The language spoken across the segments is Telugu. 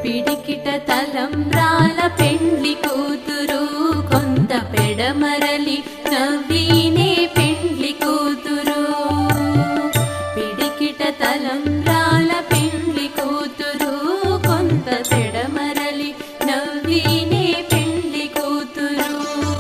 పిడికిట తలంబ్రాల పెండ్లి కూతురు కొంత పెడమరలి నవ్వీనే పెండ్లి కూతురు పిడికిట తలంబ్రాల పెండ్లి కూతురు కొంత పెడమరలి నవ్వీనే పెండ్లి కూతురు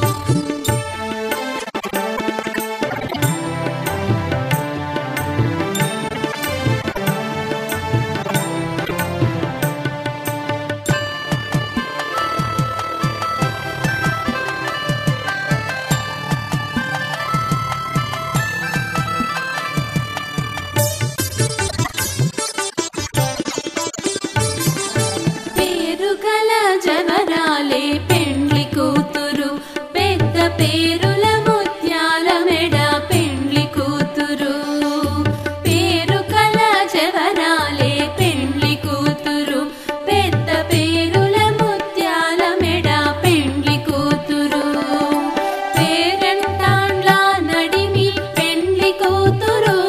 జవరాలే పెండ్లి కూతురు పెద్ద పేరుల ముత్యాల మెడ పెండ్లి కూతురు పేరు కల జవరాలే పెండ్లి కూతురు పెద్ద పేరుల ముత్యాల మెడ పెండ్లి కూతురు పేరంటాండ్ల నడిమి పెండ్లి కూతురు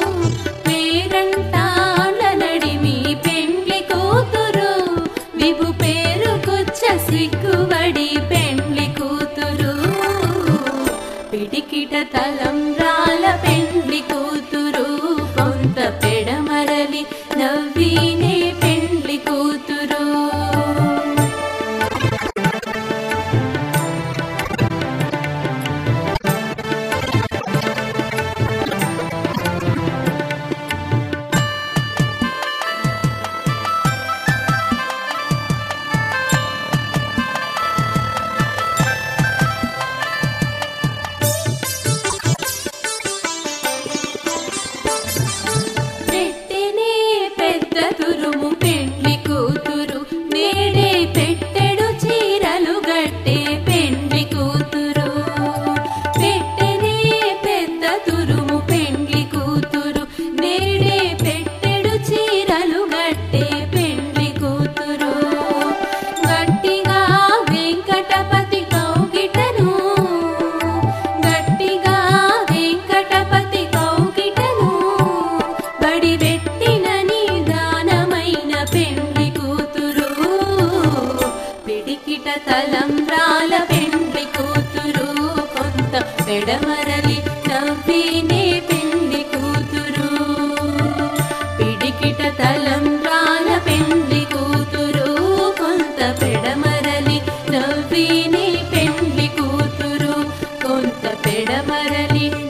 పేరంటాండ్ల నడిమి పెండ్లి కూతురు విభు సిగ్గుబడి పెండ్లి కూతురు పిడికిట తలంబ్రాల పెండ్లి కూతురు కొంత పెడమరలి నవ్వీనే పెండ్లి కూతురు తురుము పెండ్లి కూతురు నేడే పెట్టెడు చీరలు గట్టే పెండ్లి కూతురు పెట్టెనే పెద్ద తురుము పెండ్లి కూతురు నేడే పెట్టెడు చీరలు గట్టే పెండ్లి కూతురు గట్టిగా వెంకటపతి కౌగిటను గట్టిగా వెంకటపతి కౌగిటను బడి తలంబ్రాల పెండ్లి కూతురు కొంత పెడమరలి నవ్వీనే పెండ్లి కూతురు పిడికిట తలంబ్రాల పెండ్లి కూతురు కొంత పెడమరలి నవ్వీనే పెండ్లి కూతురు కొంత పెడమరలి